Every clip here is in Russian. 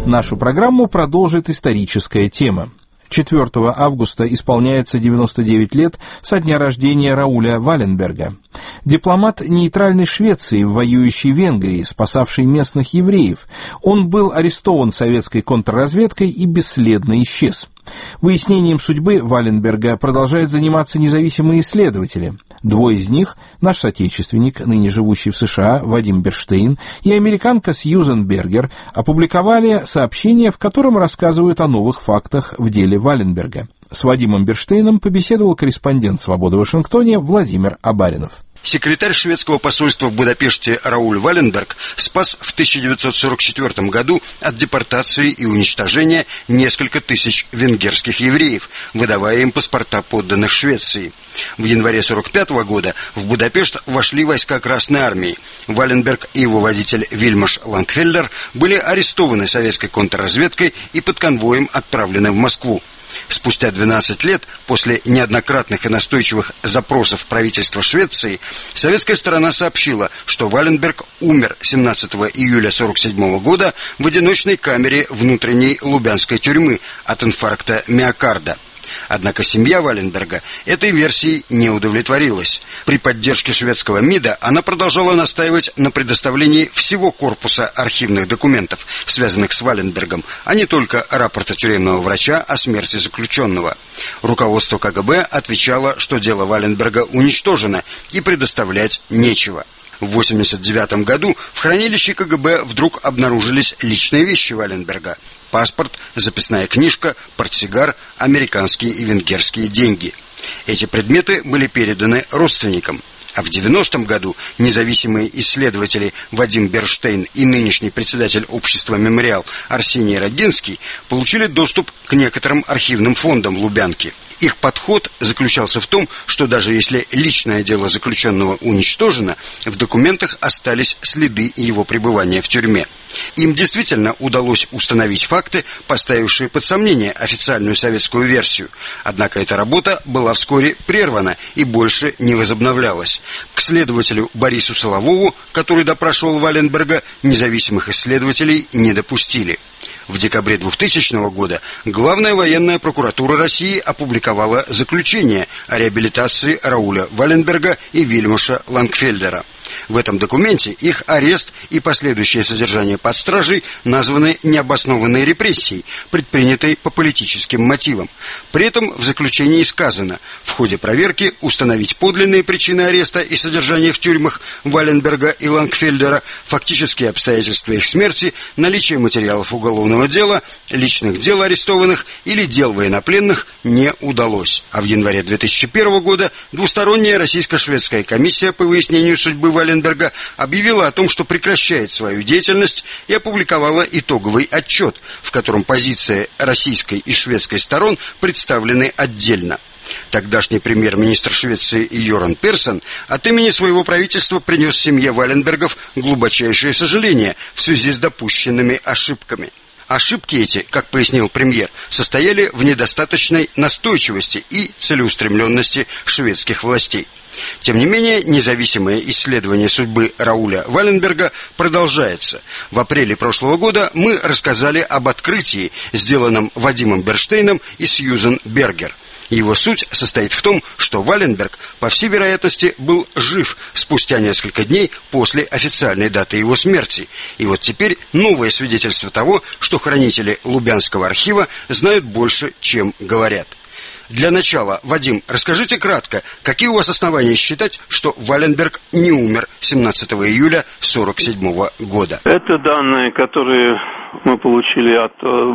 Нашу программу продолжит историческая тема. 4 августа исполняется 99 лет со дня рождения Рауля Валенберга. Дипломат нейтральной Швеции в воюющей Венгрии, спасавший местных евреев. Он был арестован советской контрразведкой и бесследно исчез. Выяснением судьбы Валенберга продолжают заниматься независимые исследователи. Двое из них, наш соотечественник, ныне живущий в США, Вадим Берштейн, и американка Сьюзен Бергер, опубликовали сообщение, в котором рассказывают о новых фактах в деле Валенберга. С Вадимом Берштейном побеседовал корреспондент «Свободы» в Вашингтоне Владимир Абаринов. Секретарь шведского посольства в Будапеште Рауль Валенберг спас в 1944 году от депортации и уничтожения несколько тысяч венгерских евреев, выдавая им паспорта подданных Швеции. В январе 1945 года в Будапешт вошли войска Красной Армии. Валенберг и его водитель Вильмаш Лангфельдер были арестованы советской контрразведкой и под конвоем отправлены в Москву. Спустя 12 лет, после неоднократных и настойчивых запросов правительства Швеции, советская сторона сообщила, что Валенберг умер 17 июля 1947 года в одиночной камере внутренней лубянской тюрьмы от инфаркта миокарда. Однако семья Валенберга этой версией не удовлетворилась. При поддержке шведского МИДа она продолжала настаивать на предоставлении всего корпуса архивных документов, связанных с Валенбергом, а не только рапорта тюремного врача о смерти заключенного. Руководство КГБ отвечало, что дело Валенберга уничтожено и предоставлять нечего. В 1989 году в хранилище КГБ вдруг обнаружились личные вещи Валенберга: паспорт, записная книжка, портсигар, американские и венгерские деньги. Эти предметы были переданы родственникам. А в 1990 году независимые исследователи Вадим Берштейн и нынешний председатель общества «Мемориал» Арсений Рогинский получили доступ к некоторым архивным фондам Лубянки. Их подход заключался в том, что даже если личное дело заключенного уничтожено, в документах остались следы его пребывания в тюрьме. Им действительно удалось установить факты, поставившие под сомнение официальную советскую версию. Однако эта работа была вскоре прервана и больше не возобновлялась. К следователю Борису Соловову, который допрашивал Валенберга, независимых исследователей не допустили. В декабре 2000 года Главная военная прокуратура России опубликовала заключение о реабилитации Рауля Валенберга и Вильмаша Лангфельдера. В этом документе их арест и последующее содержание под стражей названы необоснованной репрессией, предпринятой по политическим мотивам. При этом в заключении сказано: в ходе проверки установить подлинные причины ареста и содержания в тюрьмах Валенберга и Лангфельдера, фактические обстоятельства их смерти, наличие материалов уголовного дела, личных дел арестованных или дел военнопленных не удалось. А в январе 2001 года двусторонняя российско-шведская комиссия по выяснению судьбы Валенберга объявила о том, что прекращает свою деятельность, и опубликовала итоговый отчет, в котором позиции российской и шведской сторон представлены отдельно. Тогдашний премьер-министр Швеции Йоран Персон от имени своего правительства принес семье Валенбергов глубочайшее сожаление в связи с допущенными ошибками. Ошибки эти, как пояснил премьер, состояли в недостаточной настойчивости и целеустремленности шведских властей. Тем не менее, независимое исследование судьбы Рауля Валенберга продолжается. В апреле прошлого года мы рассказали об открытии, сделанном Вадимом Берштейном и Сьюзен Бергер. Его суть состоит в том, что Валенберг, по всей вероятности, был жив спустя несколько дней после официальной даты его смерти. И вот теперь новое свидетельство того, что хранители Лубянского архива знают больше, чем говорят. Для начала, Вадим, расскажите кратко, какие у вас основания считать, что Валенберг не умер 17 июля 1947 года? Это данные, которые мы получили от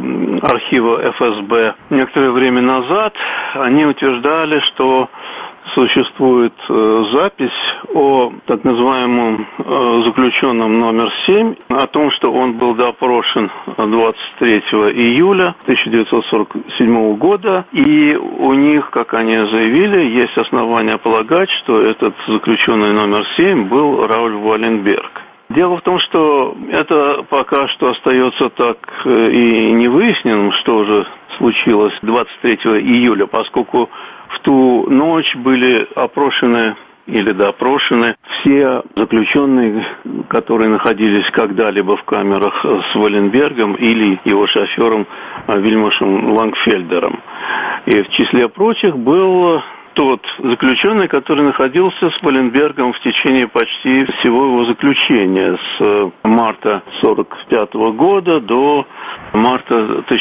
архива ФСБ некоторое время назад. Они утверждали, что существует запись о так называемом заключенном номер 7, о том, что он был допрошен 23 июля 1947 года, и у них, как они заявили, есть основания полагать, что этот заключенный номер 7 был Рауль Валенберг. Дело в том, что это пока что остается так и не выясненным, что же случилось 23 июля, поскольку в ту ночь были опрошены или допрошены все заключенные, которые находились когда-либо в камерах с Валенбергом или его шофером Вильмошем Лангфельдером. И в числе прочих был тот заключенный, который находился с Валенбергом в течение почти всего его заключения, с марта 1945 года до марта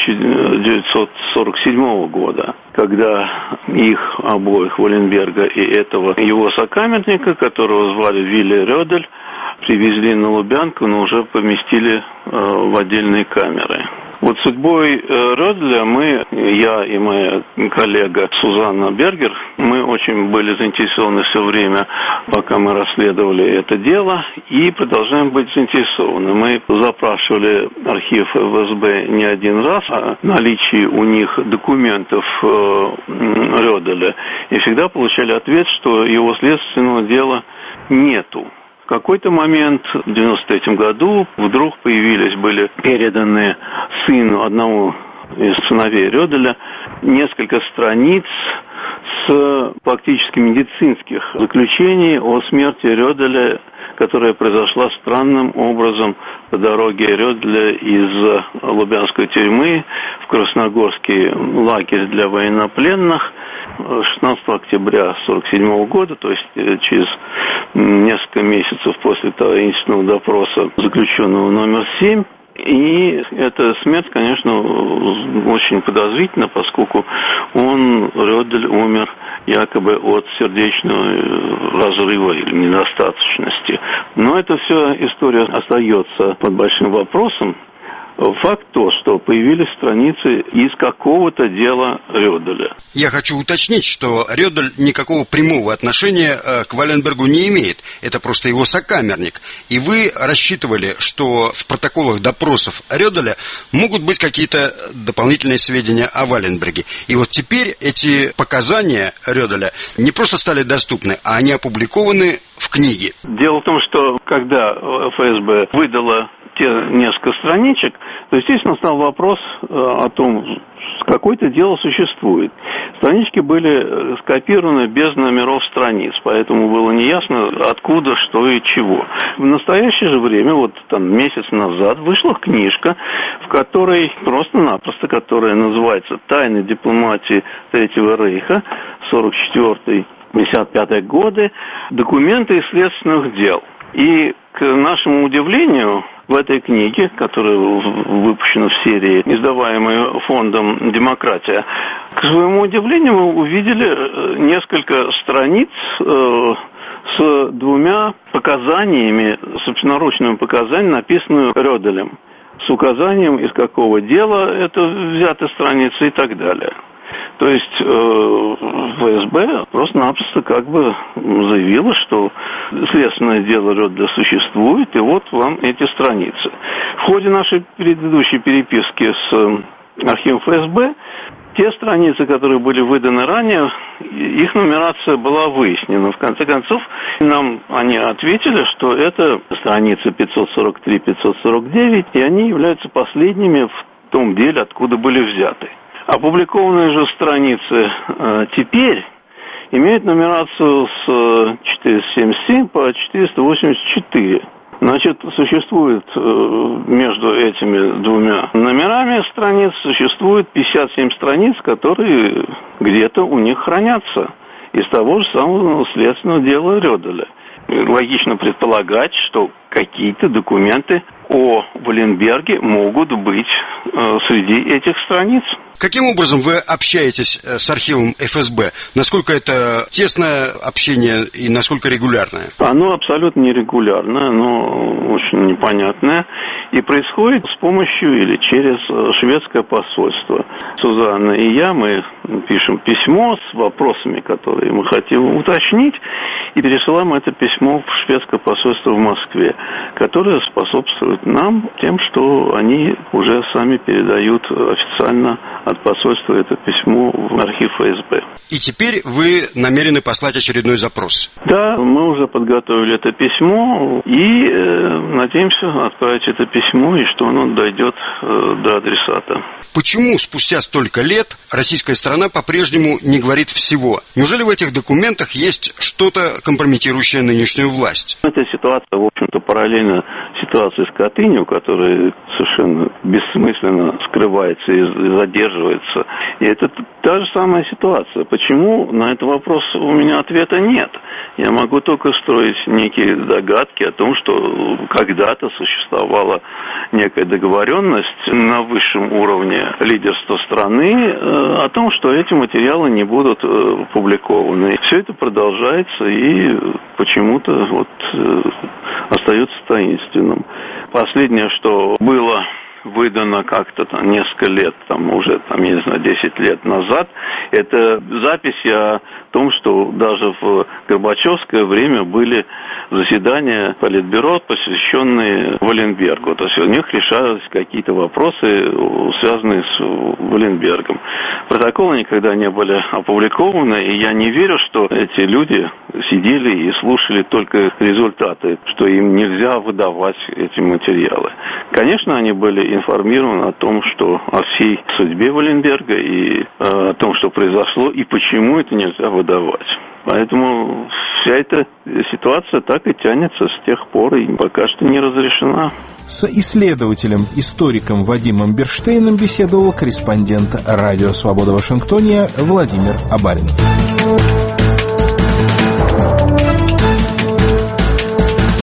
1947 года, когда их обоих, Валенберга и этого его сокамерника, которого звали Вилли Рёдель, привезли на Лубянку, но уже поместили в отдельные камеры. Вот судьбой Рёделя я и моя коллега Сузанна Бергер, мы очень были заинтересованы все время, пока мы расследовали это дело, и продолжаем быть заинтересованы. Мы запрашивали архив ФСБ не один раз о наличии у них документов Рёделя, и всегда получали ответ, что его следственного дела нету. В какой-то момент в 1993 году вдруг были переданы сыну одного из сыновей Рёделя несколько страниц с фактически медицинских заключений о смерти Рёделя, которая произошла странным образом по дороге Рёделя из Лубянской тюрьмы в Красногорский лагерь для военнопленных 16 октября 1947 года, то есть через несколько месяцев после таинственного допроса заключенного номер 7. И эта смерть, конечно, очень подозрительна, поскольку Рёдель умер якобы от сердечного разрыва или недостаточности. Но эта вся история остается под большим вопросом. Факт то, что появились страницы из какого-то дела Рёделя. Я хочу уточнить, что Рёдель никакого прямого отношения к Валенбергу не имеет. Это просто его сокамерник. И вы рассчитывали, что в протоколах допросов Рёделя могут быть какие-то дополнительные сведения о Валенберге. И вот теперь эти показания Рёделя не просто стали доступны, а они опубликованы в книге. Дело в том, что когда ФСБ выдала те несколько страничек, то, естественно, стал вопрос о том, какое-то дело существует. Странички были скопированы без номеров страниц, поэтому было неясно, откуда, что и чего. В настоящее же время, месяц назад, вышла книжка, в которой просто-напросто, которая называется «Тайны дипломатии Третьего Рейха, 44-55 годы. Документы из следственных дел». И, к нашему удивлению, в этой книге, которая выпущена в серии, издаваемой фондом «Демократия», к своему удивлению, мы увидели несколько страниц с двумя показаниями, собственноручными показаниями, написанными Рёделем, с указанием, из какого дела это взята страница и так далее. То есть ФСБ просто-напросто заявила, что следственное дело Рёделя существует, и вот вам эти страницы. В ходе нашей предыдущей переписки с архивом ФСБ те страницы, которые были выданы ранее, их нумерация была выяснена. В конце концов, нам они ответили, что это страницы 543-549, и они являются последними в том деле, откуда были взяты. Опубликованные же страницы теперь имеют нумерацию с 477 по 484. Значит, существует между этими двумя номерами страниц, существует 57 страниц, которые где-то у них хранятся из того же самого следственного дела Рёделя. Логично предполагать, что какие-то документы о Валенберге могут быть среди этих страниц. Каким образом вы общаетесь с архивом ФСБ? Насколько это тесное общение и насколько регулярное? Оно абсолютно нерегулярное, оно очень непонятное и происходит с помощью или через шведское посольство. Сузанна и я, мы пишем письмо с вопросами, которые мы хотим уточнить, и пересылаем это письмо в шведское посольство в Москве, которое способствует нам тем, что они уже сами передают официально от посольства это письмо в архив ФСБ. И теперь вы намерены послать очередной запрос? Да, мы уже подготовили это письмо и надеемся отправить это письмо, и что оно дойдет до адресата. Почему спустя столько лет российская сторона сторона по-прежнему не говорит всего. Неужели в этих документах есть что-то, компрометирующее нынешнюю власть? Эта ситуация, в общем-то, параллельна ситуации с Катынью, которая совершенно бессмысленно скрывается и задерживается. И это та же самая ситуация. Почему? На этот вопрос у меня ответа нет. Я могу только строить некие догадки о том, что когда-то существовала некая договоренность на высшем уровне лидерства страны о том, что эти материалы не будут публикованы. Все это продолжается и почему-то остается таинственным. Последнее, что было выдано как-то несколько лет, уже, я не знаю, 10 лет назад, это запись о том, что даже в Горбачевское время были заседания Политбюро, посвященные Валенбергу. То есть у них решались какие-то вопросы, связанные с Валенбергом. Протоколы никогда не были опубликованы, и я не верю, что эти люди сидели и слушали только результаты, что им нельзя выдавать эти материалы. Конечно, они были информированы о том, что о всей судьбе Валенберга и о том, что произошло, и почему это нельзя выдавать. Поэтому вся эта ситуация так и тянется с тех пор и пока что не разрешена. С исследователем, историком Вадимом Берштейном беседовал корреспондент Радио Свобода в Вашингтоне Владимир Абаринов.